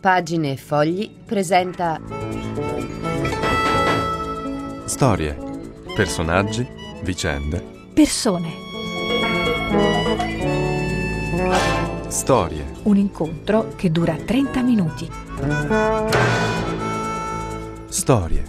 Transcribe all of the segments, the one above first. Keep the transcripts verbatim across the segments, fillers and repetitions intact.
Pagine e Fogli presenta Storie, personaggi, vicende, persone, storie, un incontro che dura trenta minuti. storie.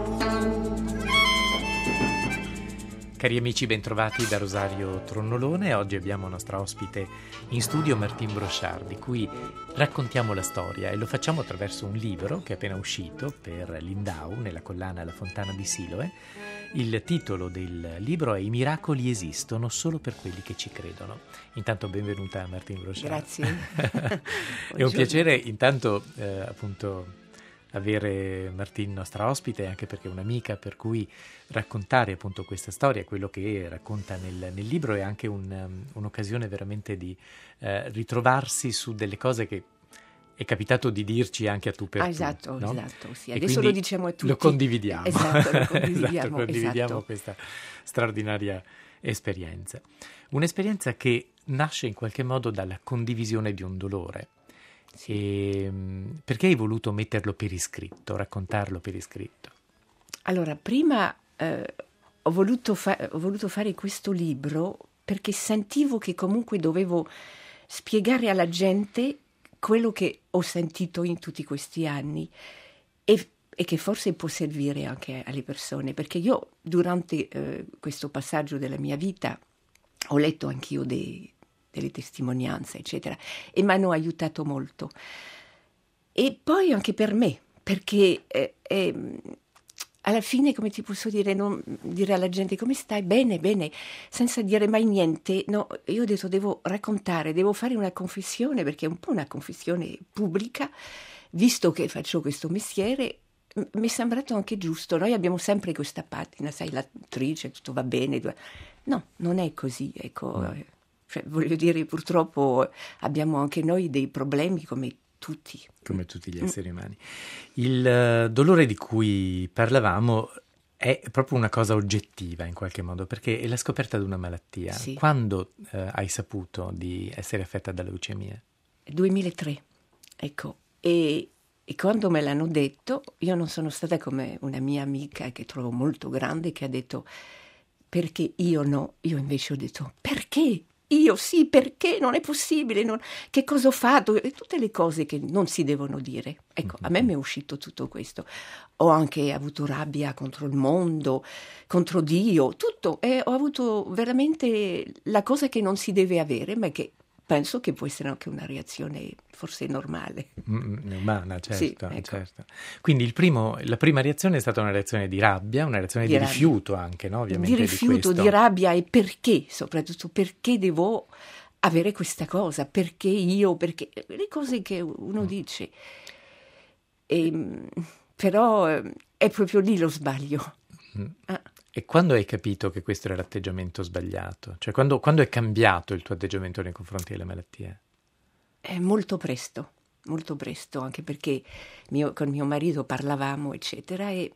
Cari amici, bentrovati da Rosario Tronnolone. Oggi abbiamo nostra ospite in studio Martine Brochard, di cui raccontiamo la storia e lo facciamo attraverso un libro che è appena uscito per Lindau nella collana La Fontana di Siloe. Il titolo del libro è I miracoli esistono solo per quelli che ci credono. Intanto benvenuta Martine Brochard. Grazie. È un piacere intanto eh, appunto avere Martine nostra ospite, anche perché è un'amica, per cui raccontare appunto questa storia, quello che racconta nel, nel libro, è anche un, um, un'occasione veramente di uh, ritrovarsi su delle cose che è capitato di dirci anche a tu per ah, tu. Esatto, no? esatto. Sì. E Adesso lo diciamo a tutti. Lo condividiamo. Esatto, lo condividiamo. esatto, condividiamo esatto. questa straordinaria esperienza. Un'esperienza che nasce in qualche modo dalla condivisione di un dolore. E, perché hai voluto metterlo per iscritto, raccontarlo per iscritto? Allora, prima eh, ho, voluto fa- ho voluto fare questo libro perché sentivo che comunque dovevo spiegare alla gente quello che ho sentito in tutti questi anni e, e che forse può servire anche alle persone, perché io durante eh, questo passaggio della mia vita ho letto anch'io dei delle testimonianze, eccetera, e mi hanno aiutato molto. E poi anche per me, perché eh, eh, alla fine, come ti posso dire, non dire alla gente come stai, bene, bene, senza dire mai niente. No, io ho detto devo raccontare, devo fare una confessione, perché è un po' una confessione pubblica, visto che faccio questo mestiere. Mi è sembrato anche giusto. Noi abbiamo sempre questa patina, sai, l'attrice, tutto va bene. No, non è così, ecco. Mm. Cioè, voglio dire, purtroppo abbiamo anche noi dei problemi come tutti. Come tutti gli esseri umani. Il uh, dolore di cui parlavamo è proprio una cosa oggettiva in qualche modo, perché è la scoperta di una malattia. Sì. Quando uh, hai saputo di essere affetta da leucemia? duemilatré, ecco. E, e quando me l'hanno detto, io non sono stata come una mia amica che trovo molto grande, che ha detto perché io no? Io invece ho detto perché? Io sì, perché? Non è possibile, non... che cosa ho fatto? E tutte le cose che non si devono dire. Ecco, a me mi è uscito tutto questo. Ho anche avuto rabbia contro il mondo, contro Dio, tutto. E ho avuto veramente la cosa che non si deve avere, ma che penso che può essere anche una reazione forse normale. Mm, umana, certo, sì, ecco. certo. Quindi il primo, la prima reazione è stata una reazione di rabbia, una reazione di, di rifiuto anche, no? Ovviamente di rifiuto, di, di rabbia, e perché, soprattutto perché devo avere questa cosa, perché io, perché le cose che uno mm. dice. E, però è proprio lì lo sbaglio. Mm. Ah. E quando hai capito che questo era l'atteggiamento sbagliato? Cioè quando, quando è cambiato il tuo atteggiamento nei confronti delle malattie? Eh, molto presto, molto presto, anche perché mio, con mio marito parlavamo, eccetera, e,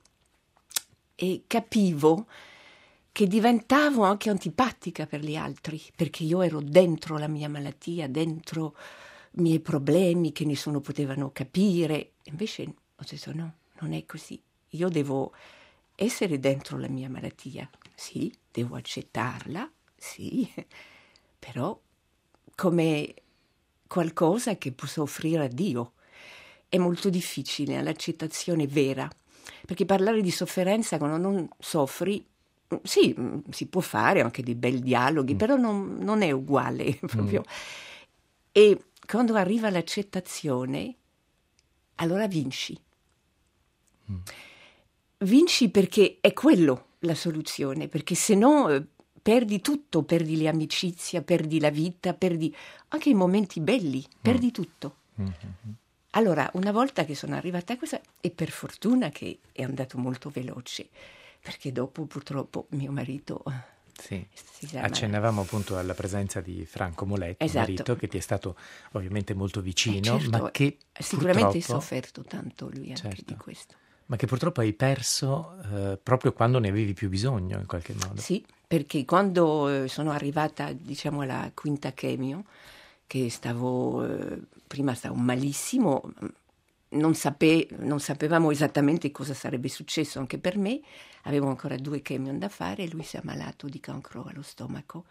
e capivo che diventavo anche antipatica per gli altri, perché io ero dentro la mia malattia, dentro i miei problemi che nessuno potevano capire. Invece ho detto no, non è così. Io devo essere dentro la mia malattia, sì, devo accettarla, sì, però come qualcosa che posso offrire a Dio. È molto difficile l'accettazione vera, perché parlare di sofferenza quando non soffri, sì, si può fare anche dei bei dialoghi, mm. però non, non è uguale proprio. Mm. E quando arriva l'accettazione, allora vinci. Mm. Vinci perché è quello la soluzione, perché se no eh, perdi tutto, perdi le amicizie, perdi la vita, perdi anche i momenti belli, perdi mm. tutto. Mm-hmm. Allora, una volta che sono arrivata a questa, e per fortuna che è andato molto veloce, perché dopo purtroppo mio marito... Sì, accennavamo appunto alla presenza di Franco Moletti, esatto. marito, che ti è stato ovviamente molto vicino, eh certo, ma che sicuramente purtroppo... ha sofferto tanto lui anche certo. di questo. Ma che purtroppo hai perso eh, proprio quando ne avevi più bisogno, in qualche modo. Sì, perché quando sono arrivata, diciamo, alla quinta chemio, che stavo, eh, prima stavo malissimo, non, sape- non sapevamo esattamente cosa sarebbe successo anche per me, avevo ancora due camion da fare, lui si è ammalato di cancro allo stomaco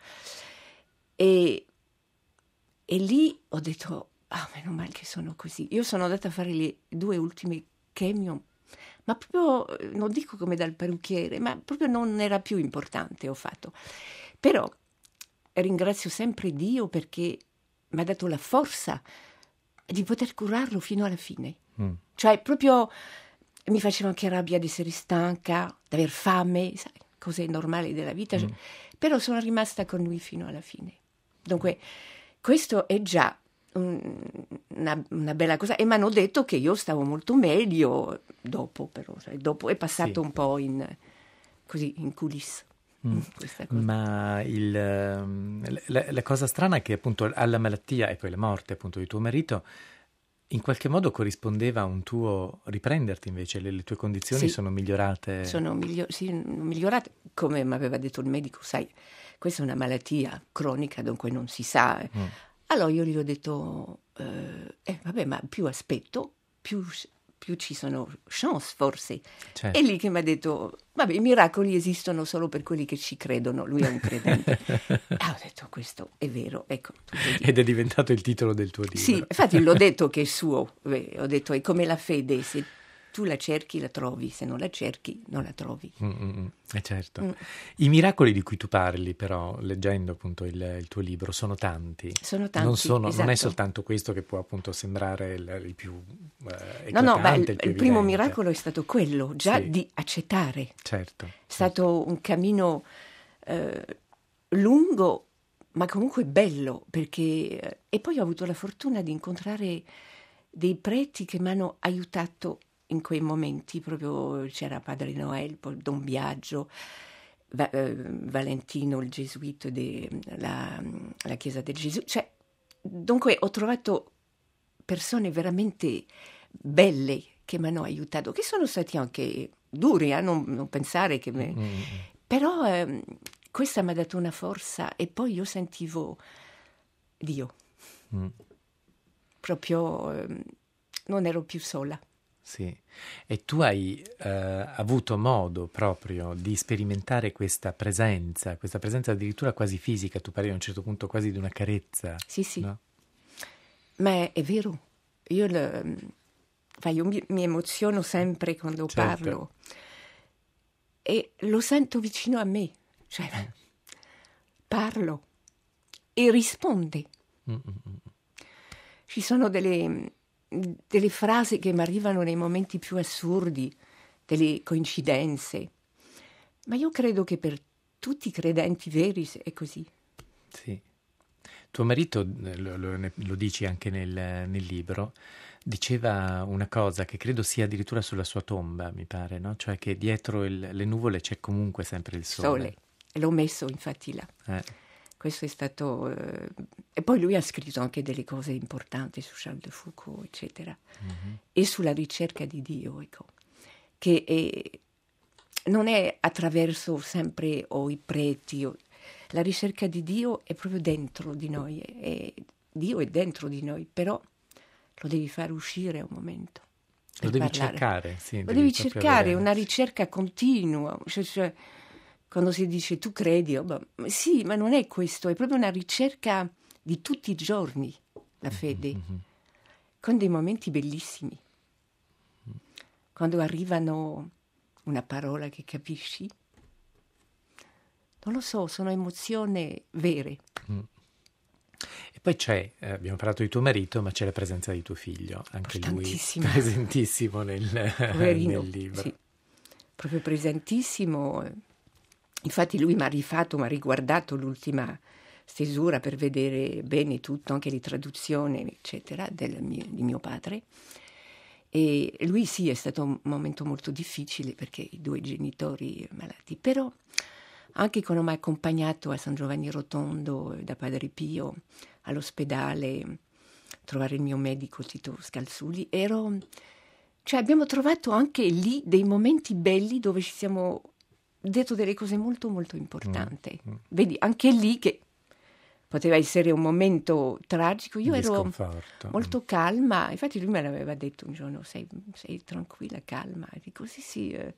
e, e lì ho detto, ah, meno male che sono così. Io sono andata a fare le due ultime camion, ma proprio, non dico come dal parrucchiere, ma proprio non era più importante, ho fatto. Però ringrazio sempre Dio perché mi ha dato la forza di poter curarlo fino alla fine. Mm. Cioè proprio mi faceva anche rabbia di essere stanca, di aver fame, sai, cose normali della vita, mm. però sono rimasta con lui fino alla fine. Dunque questo è già un, una, una bella cosa, e mi hanno detto che io stavo molto meglio dopo, però sai, dopo è passato sì. un po' in, così, in coulisses. Mm. Ma il, la, la cosa strana è che appunto alla malattia e poi alla morte appunto di tuo marito in qualche modo corrispondeva a un tuo riprenderti, invece le, le tue condizioni sì, sono migliorate. Sono miglior- sì, migliorate, come mi aveva detto il medico, sai, questa è una malattia cronica, dunque non si sa. Mm. Allora io gli ho detto, eh, eh, vabbè, ma più aspetto, più... più ci sono chance forse. Certo. E lì che mi ha detto, vabbè, i miracoli esistono solo per quelli che ci credono, lui è un credente. Ah, ho detto, questo è vero, ecco. Ed è diventato il titolo del tuo libro. Sì, infatti l'ho detto che è suo, Beh, ho detto, è come la fede, se tu la cerchi la trovi, se non la cerchi non la trovi. Mm-mm, eh certo. Mm. I miracoli di cui tu parli però, leggendo appunto il, il tuo libro, sono tanti. Sono tanti, non, sono, esatto. non è soltanto questo che può appunto sembrare il, il più eh, eclatante, no, no, beh, il, il, il primo miracolo è stato quello, già sì. di accettare. Certo. È stato certo. un cammino eh, lungo, ma comunque bello, perché... Eh, e poi ho avuto la fortuna di incontrare dei preti che mi hanno aiutato in quei momenti, proprio c'era Padre Noel, poi Don Biagio, Va, eh, Valentino, il gesuito della la Chiesa del Gesù. Cioè, dunque ho trovato persone veramente belle che mi hanno aiutato, che sono stati anche duri, eh? non, non pensare che... Me... Mm. Però eh, questa mi ha dato una forza e poi io sentivo Dio. Mm. Proprio eh, non ero più sola. Sì, e tu hai eh, avuto modo proprio di sperimentare questa presenza, questa presenza addirittura quasi fisica, tu parli a un certo punto quasi di una carezza. Sì, sì, no? Ma è vero, io, le, io mi, mi emoziono sempre quando certo. parlo e lo sento vicino a me, cioè parlo e risponde. Mm-mm. Ci sono delle... delle frasi che mi arrivano nei momenti più assurdi, delle coincidenze. Ma io credo che per tutti i credenti veri è così. Sì. Tuo marito, lo, lo, lo dici anche nel, nel libro, diceva una cosa che credo sia addirittura sulla sua tomba, mi pare, no? Cioè che dietro il, le nuvole c'è comunque sempre il sole. Sole. L'ho messo infatti là. Eh. Questo è stato... Eh, e poi lui ha scritto anche delle cose importanti su Charles de Foucault, eccetera. Mm-hmm. E sulla ricerca di Dio, ecco. Che è, non è attraverso sempre o oh, i preti. O, la ricerca di Dio è proprio dentro di noi. È, Dio è dentro di noi, però lo devi far uscire a un momento. Lo devi parlare. cercare, sì. Lo devi, devi cercare, avere, una sì. ricerca continua. Cioè, cioè, quando si dice tu credi, oh, beh, sì, ma non è questo, è proprio una ricerca di tutti i giorni, la fede, mm-hmm. con dei momenti bellissimi. Quando arrivano una parola che capisci, non lo so, sono emozioni vere. Mm. E poi c'è, eh, abbiamo parlato di tuo marito, ma c'è la presenza di tuo figlio, anche lui presentissimo nel, nel libro. Sì, proprio presentissimo. Infatti lui mi ha rifatto, mi ha riguardato l'ultima stesura per vedere bene tutto, anche le traduzioni, eccetera, del mio, di mio padre. E lui sì, è stato un momento molto difficile perché i due genitori malati, però anche quando mi ha accompagnato a San Giovanni Rotondo da Padre Pio all'ospedale, trovare il mio medico Tito Scalzulli, ero... Cioè abbiamo trovato anche lì dei momenti belli dove ci siamo... detto delle cose molto molto importanti. Mm, mm. Vedi, anche lì che poteva essere un momento tragico. Io Di ero sconforto. molto calma, infatti lui me l'aveva detto un giorno, sei, sei tranquilla, calma, e dico sì sì. eh.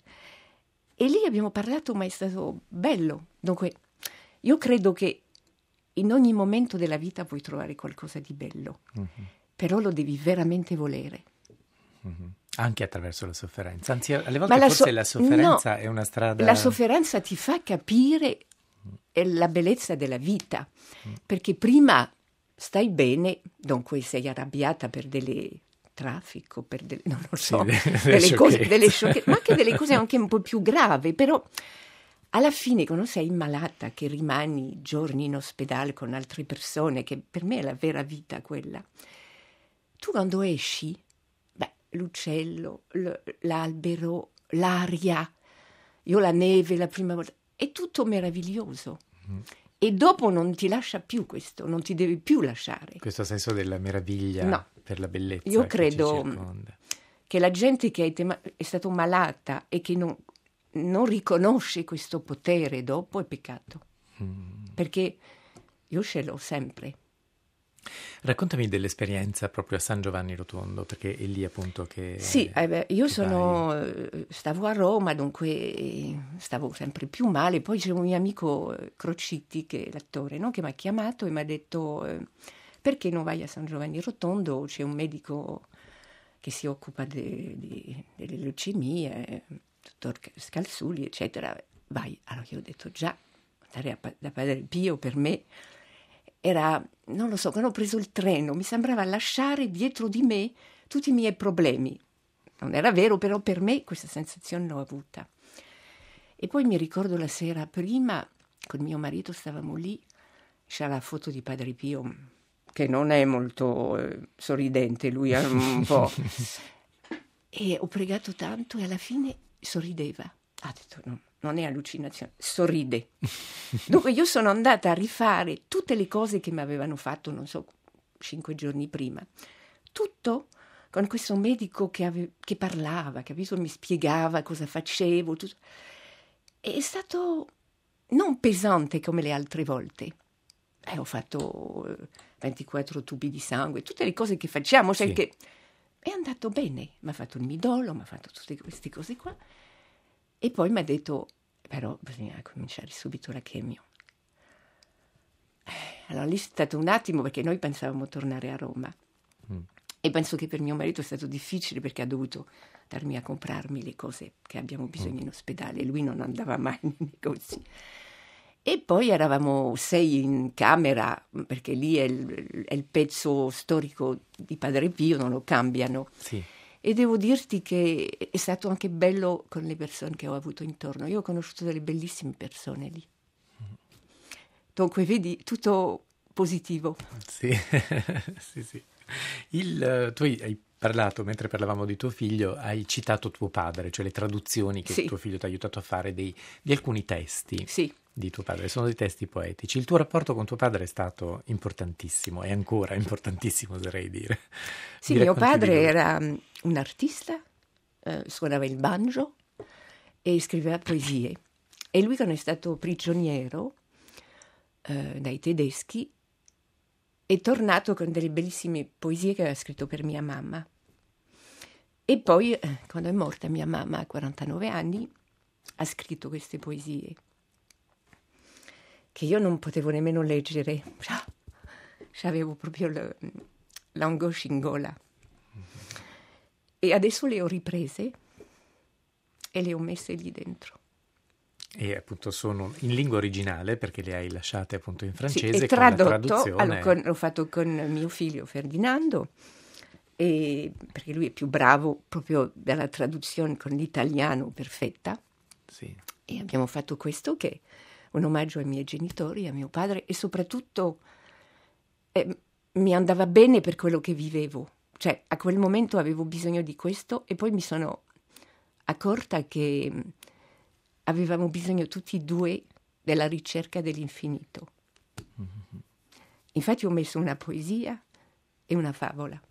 E lì abbiamo parlato, ma è stato bello. Dunque, io credo che in ogni momento della vita puoi trovare qualcosa di bello, Mhm. però lo devi veramente volere. Mhm. Anche attraverso la sofferenza. Anzi, alle Ma volte la forse so- la sofferenza no, è una strada... La sofferenza ti fa capire eh, la bellezza della vita, perché prima stai bene, dunque sei arrabbiata per delle traffico, per delle, non lo so, Sì, delle delle cose, sciocchezze. delle sciocche- ma anche delle cose anche un po' più gravi, però alla fine quando sei malata, che rimani giorni in ospedale con altre persone, che per me è la vera vita quella, tu quando esci, beh, l'uccello, l- l'albero, l'aria, io la neve la prima volta, è tutto meraviglioso. Mm. E dopo non ti lascia più questo, non ti devi più lasciare. Questo senso della meraviglia No. per la bellezza Io che credo ci circonda. che la gente che è, tema- è stata malata e che non, non riconosce questo potere dopo è peccato. Mm. Perché io ce l'ho sempre. Raccontami dell'esperienza proprio a San Giovanni Rotondo, perché è lì appunto che... Sì, eh beh, io che sono, vai. eh, stavo a Roma, dunque eh, stavo sempre più male. Poi c'era un mio amico eh, Crocitti, che è l'attore, no? Che mi ha chiamato e mi ha detto eh, perché non vai a San Giovanni Rotondo? C'è un medico che si occupa de- de- delle leucemie, dottor Scalzuli, eccetera. Vai. Allora io ho detto già, andare a pa- da Padre Pio per me era, non lo so, quando ho preso il treno mi sembrava lasciare dietro di me tutti i miei problemi. Non era vero, però per me questa sensazione l'ho avuta. E poi mi ricordo la sera prima, con mio marito stavamo lì, c'era la foto di Padre Pio, che non è molto eh, sorridente, lui è un po'... E ho pregato tanto e alla fine sorrideva. Ha detto no, non è allucinazione, sorride. Dunque io sono andata a rifare tutte le cose che mi avevano fatto, non so, cinque giorni prima. Tutto con questo medico che, ave- che parlava, capito? Mi spiegava cosa facevo. Tutto. E è stato non pesante come le altre volte. Eh, ho fatto eh, ventiquattro tubi di sangue, tutte le cose che facciamo, cioè Sì. che è andato bene. Mi ha fatto il midollo, mi ha fatto tutte queste cose qua. E poi mi ha detto, però bisogna cominciare subito la chemio. Eh, allora lì è stato un attimo, perché noi pensavamo tornare a Roma. Mm. E penso che per mio marito è stato difficile, perché ha dovuto darmi a comprarmi le cose che abbiamo bisogno in ospedale. Lui non andava mai nei negozi. E poi eravamo sei in camera, perché lì è il, è il pezzo storico di Padre Pio, non lo cambiano. Sì. E devo dirti che è stato anche bello con le persone che ho avuto intorno. Io ho conosciuto delle bellissime persone lì. Dunque, vedi, tutto positivo. Sì, sì, sì. Il, eh, tu hai, hai parlato, mentre parlavamo di tuo figlio, hai citato tuo padre, cioè le traduzioni che Sì. tuo figlio ti ha aiutato a fare dei- di alcuni testi Sì, di tuo padre. Sono dei testi poetici. Il tuo rapporto con tuo padre è stato importantissimo, è ancora importantissimo, oserei dire. sì, Mi mio racconti di padre lui? era um, un artista, eh, suonava il banjo e scriveva poesie. E lui, quando è stato prigioniero eh, dai tedeschi, è tornato con delle bellissime poesie che aveva scritto per mia mamma. E poi, eh, quando è morta mia mamma a quarantanove anni, ha scritto queste poesie che io non potevo nemmeno leggere. Ah, avevo proprio l- l'angoscia in gola. E adesso le ho riprese e le ho messe lì dentro. E appunto sono in lingua originale, perché le hai lasciate appunto in Sì, francese è con la tradotto, traduzione. allora, con- l'ho fatto con mio figlio Ferdinando, e, perché lui è più bravo proprio dalla traduzione con l'italiano perfetta, Sì. e abbiamo fatto questo che è un omaggio ai miei genitori, a mio padre, e soprattutto eh, mi andava bene per quello che vivevo. Cioè, a quel momento avevo bisogno di questo e poi mi sono accorta che mh, avevamo bisogno tutti e due della ricerca dell'infinito. Infatti ho messo una poesia e una favola.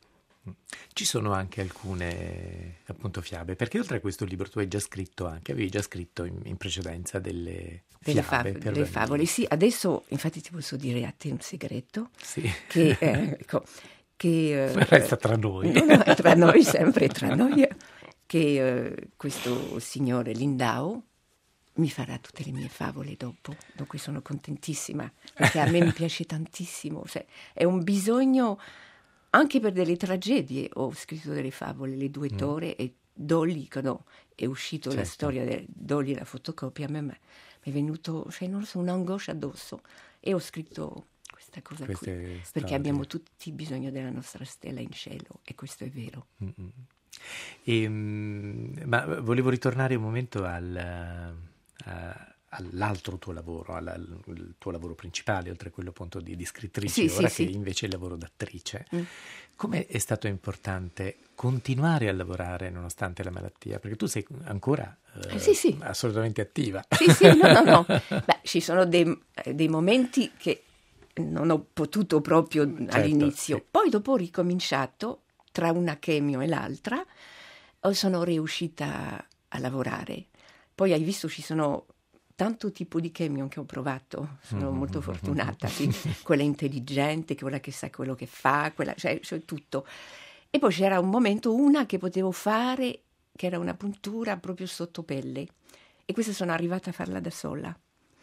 Ci sono anche alcune appunto fiabe, perché oltre a questo libro tu hai già scritto anche, avevi già scritto in, in precedenza delle delle fiabe. Favole, per delle favole, sì. Adesso infatti ti posso dire a te un segreto, sì. che, eh, ecco, che eh, resta tra noi. No, no, tra noi, sempre tra noi, che eh, questo signore Lindau mi farà tutte le mie favole dopo, dunque sono contentissima, perché a me mi piace tantissimo, cioè, è un bisogno, anche per delle tragedie ho scritto delle favole, Le due tore mm. e Dolly, quando è uscito certo. la storia di Dolly, la fotocopia, a me mi è venuto, cioè non so, un'angoscia addosso, e ho scritto questa cosa Queste qui, storie. Perché abbiamo tutti bisogno della nostra stella in cielo, e questo è vero. Mm-hmm. E, ma volevo ritornare un momento al... Uh, all'altro tuo lavoro, al, al tuo lavoro principale, oltre a quello appunto di, di scrittrice, sì, ora sì, che sì. invece è il lavoro d'attrice. Mm. Come è stato importante continuare a lavorare nonostante la malattia? Perché tu sei ancora eh, sì, sì. assolutamente attiva. Sì, sì, no, no, no. Beh, ci sono dei, dei momenti che non ho potuto proprio certo, all'inizio. Sì. Poi dopo ho ricominciato, tra una chemio e l'altra, sono riuscita a lavorare. Poi hai visto, ci sono tanto tipo di chemio che ho provato, sono mm-hmm. molto fortunata, sì. Quella intelligente, quella che sa quello che fa, quella, cioè, cioè tutto. E poi c'era un momento, una che potevo fare, che era una puntura proprio sotto pelle, e questa sono arrivata a farla da sola.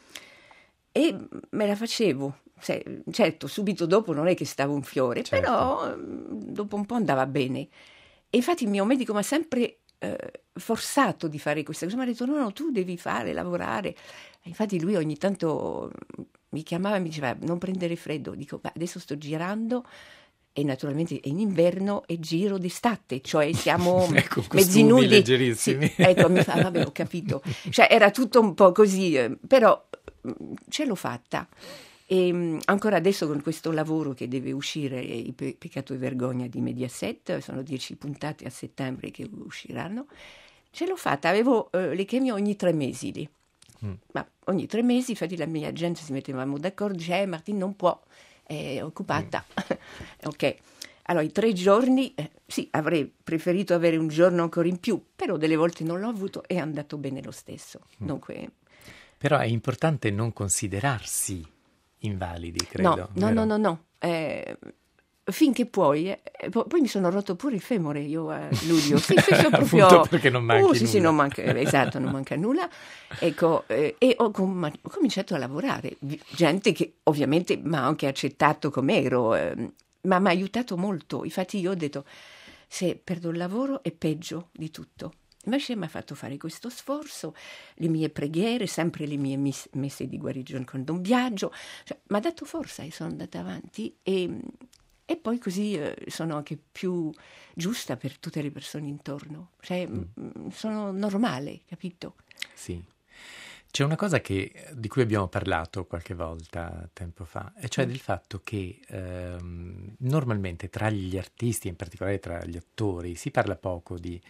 E me la facevo, cioè, certo, subito dopo non è che stavo un fiore, certo. però dopo un po' andava bene. E infatti il mio medico mi ha sempre eh, forzato di fare questa cosa, mi ha detto no, no, tu devi fare, lavorare. E infatti lui ogni tanto mi chiamava e mi diceva non prendere freddo, dico beh, adesso sto girando e naturalmente è in inverno e giro d'estate, cioè siamo ecco, mezzi nudi, leggerissimi. Sì, ecco, mi fa vabbè, ho capito, cioè era tutto un po' così, eh, però ce l'ho fatta. E um, ancora adesso con questo lavoro che deve uscire, i Pe- Peccato e Vergogna di Mediaset, sono dieci puntate a settembre che usciranno, ce l'ho fatta, avevo uh, le chemie ogni tre mesi lì, mm. ma ogni tre mesi, infatti la mia gente si mettevamo d'accordo, dice eh Martin non può, è occupata, mm. ok, allora i tre giorni, eh, sì, avrei preferito avere un giorno ancora in più, però delle volte non l'ho avuto e è andato bene lo stesso, mm. dunque... Però è importante non considerarsi invalidi, credo. No, no, no, no, no. Eh, finché puoi. Eh, poi, poi mi sono rotto pure il femore io a luglio. Sì, sì, sì, proprio... Appunto perché non manca uh, nulla. Sì, sì, non manca, esatto, non manca nulla. Ecco, eh, e ho, com- ho cominciato a lavorare. Gente che ovviamente mi ha anche accettato com'ero, eh, ma mi ha aiutato molto. Infatti io ho detto, se perdo il lavoro è peggio di tutto. Invece mi ha fatto fare questo sforzo, le mie preghiere, sempre le mie mis- messe di guarigione con Don Biagio, cioè, mi ha dato forza e sono andata avanti e, e poi così eh, sono anche più giusta per tutte le persone intorno, cioè mm. sono normale, capito? Sì. C'è una cosa che, di cui abbiamo parlato qualche volta tempo fa, e cioè mm. del fatto che ehm, normalmente tra gli artisti, in particolare tra gli attori, si parla poco di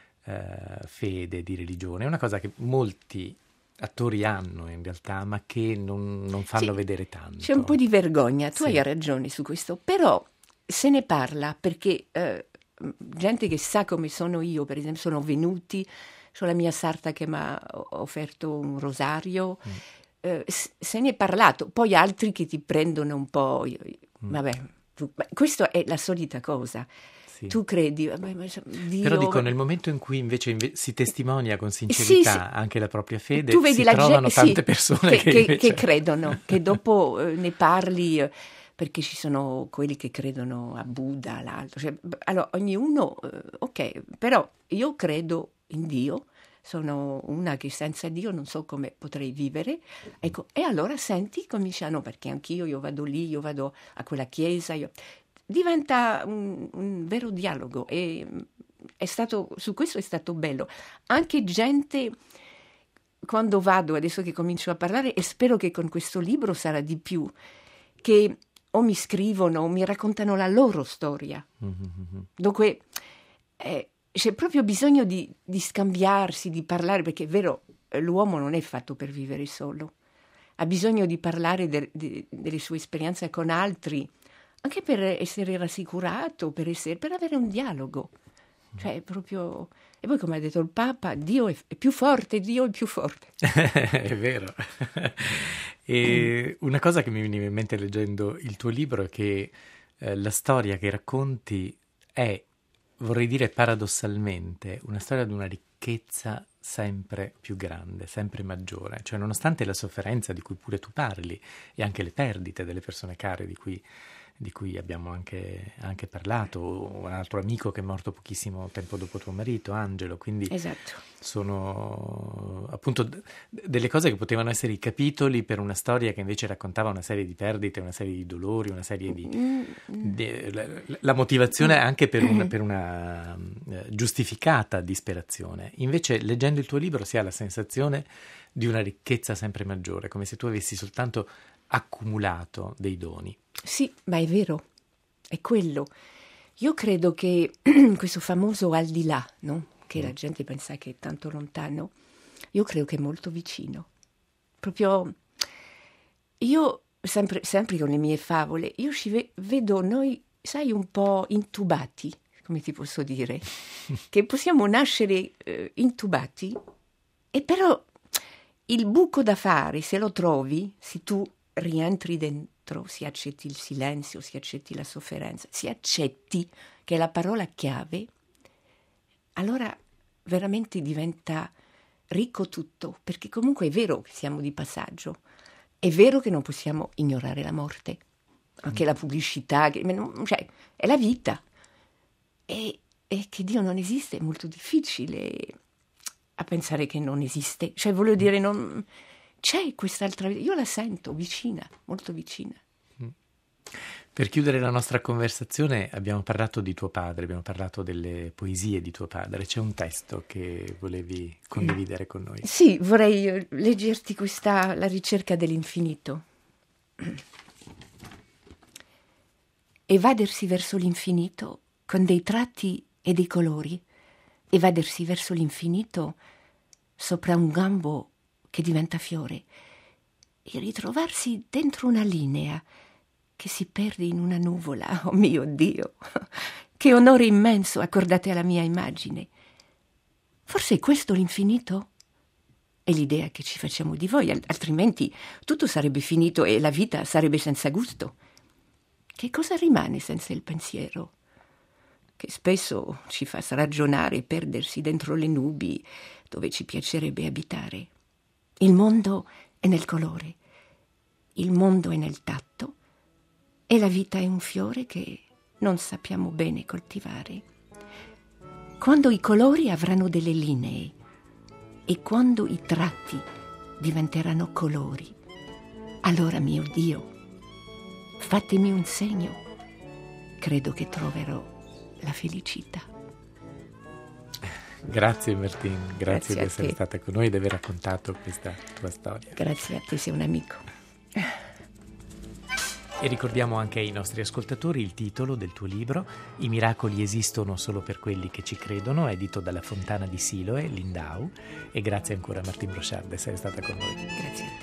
Uh, fede, di religione, è una cosa che molti attori hanno in realtà, ma che non, non fanno sì, vedere tanto. C'è un po' di vergogna, tu sì. hai ragione su questo, però se ne parla perché uh, gente che sa come sono io, per esempio, sono venuti, c'ho la mia sarta che mi ha offerto un rosario, mm. uh, se ne è parlato, poi altri che ti prendono un po', io, io, mm. vabbè, tu, questa è la solita cosa. Sì. Tu credi, vabbè, ma Dio... Però dico, nel momento in cui invece inve- si testimonia con sincerità sì, sì. anche la propria fede, tu vedi si la trovano ge- tante sì, persone che, che, che, invece... che credono, che dopo eh, ne parli, eh, perché ci sono quelli che credono a Buddha, l'altro. Cioè, allora, ognuno, eh, ok, però io credo in Dio, sono una che senza Dio non so come potrei vivere, ecco, e allora senti, cominciano, perché anch'io, io vado lì, io vado a quella chiesa, io... diventa un, un vero dialogo e è stato, su questo è stato bello. Anche gente, quando vado, adesso che comincio a parlare, e spero che con questo libro sarà di più, che o mi scrivono o mi raccontano la loro storia. Mm-hmm. Dunque eh, c'è proprio bisogno di, di scambiarsi, di parlare, perché è vero, l'uomo non è fatto per vivere solo. Ha bisogno di parlare de, de, delle sue esperienze con altri, anche per essere rassicurato, per, essere, per avere un dialogo. Cioè, proprio... E poi, come ha detto il Papa, Dio è, è più forte, Dio è più forte. È vero. E una cosa che mi veniva in mente leggendo il tuo libro è che eh, la storia che racconti è, vorrei dire paradossalmente, una storia di una ricchezza sempre più grande, sempre maggiore. Cioè, nonostante la sofferenza di cui pure tu parli e anche le perdite delle persone care di cui, di cui abbiamo anche, anche parlato, un altro amico che è morto pochissimo tempo dopo tuo marito, Angelo, quindi esatto. Sono appunto d- delle cose che potevano essere i capitoli per una storia che invece raccontava una serie di perdite, una serie di dolori, una serie di... di la, la motivazione anche per, un, per una uh, giustificata disperazione. Invece, leggendo il tuo libro, si ha la sensazione di una ricchezza sempre maggiore, come se tu avessi soltanto accumulato dei doni. Sì, ma è vero, è quello. Io credo che questo famoso al di là, no? Che la gente pensa che è tanto lontano, io credo che è molto vicino. Proprio, io sempre, sempre con le mie favole, io ci ve- vedo noi, sai, un po' intubati, come ti posso dire, che possiamo nascere eh, intubati, e però il buco da fare, se lo trovi, se tu rientri dentro, si accetti il silenzio, si accetti la sofferenza, si accetti che è la parola chiave, allora veramente diventa ricco tutto, perché comunque è vero che siamo di passaggio, è vero che non possiamo ignorare la morte, anche mm. la pubblicità, che, cioè, è la vita, e, e che Dio non esiste è molto difficile a pensare che non esiste, cioè voglio dire, non, c'è quest'altra vita, io la sento vicina, molto vicina. Per chiudere la nostra conversazione abbiamo parlato di tuo padre, abbiamo parlato delle poesie di tuo padre. C'è un testo che volevi condividere con noi? Sì, vorrei leggerti questa, La ricerca dell'infinito. Evadersi verso l'infinito con dei tratti e dei colori, evadersi verso l'infinito sopra un gambo che diventa fiore e ritrovarsi dentro una linea che si perde in una nuvola. Oh mio Dio, che onore immenso accordate alla mia immagine. Forse è questo l'infinito? È l'idea che ci facciamo di voi, altrimenti tutto sarebbe finito e la vita sarebbe senza gusto. Che cosa rimane senza il pensiero? Che spesso ci fa ragionare e perdersi dentro le nubi dove ci piacerebbe abitare. Il mondo è nel colore, il mondo è nel tatto, e la vita è un fiore che non sappiamo bene coltivare. Quando i colori avranno delle linee e quando i tratti diventeranno colori, allora, mio Dio, fatemi un segno, credo che troverò la felicità. Grazie Martine, grazie, grazie di essere stata con noi e di aver raccontato questa tua storia. Grazie a te, sei un amico. E ricordiamo anche ai nostri ascoltatori il titolo del tuo libro, I miracoli esistono solo per quelli che ci credono, edito dalla Fontana di Siloe, Lindau, e grazie ancora a Martine Brochard di essere stata con noi. Grazie a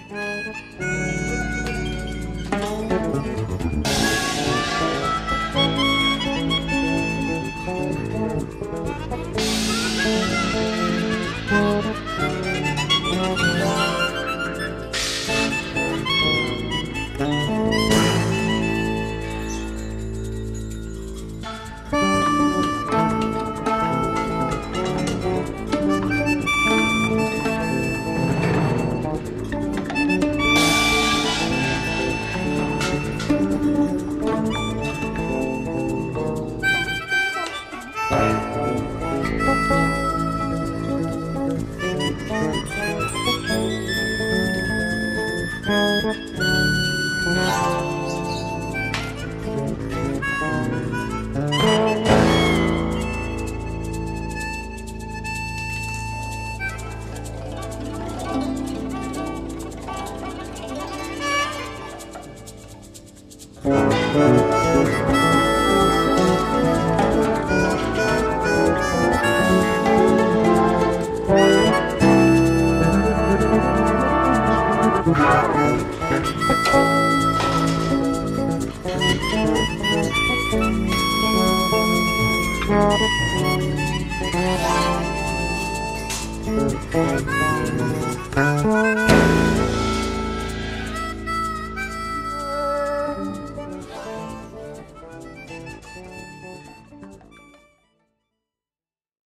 te. Thank you.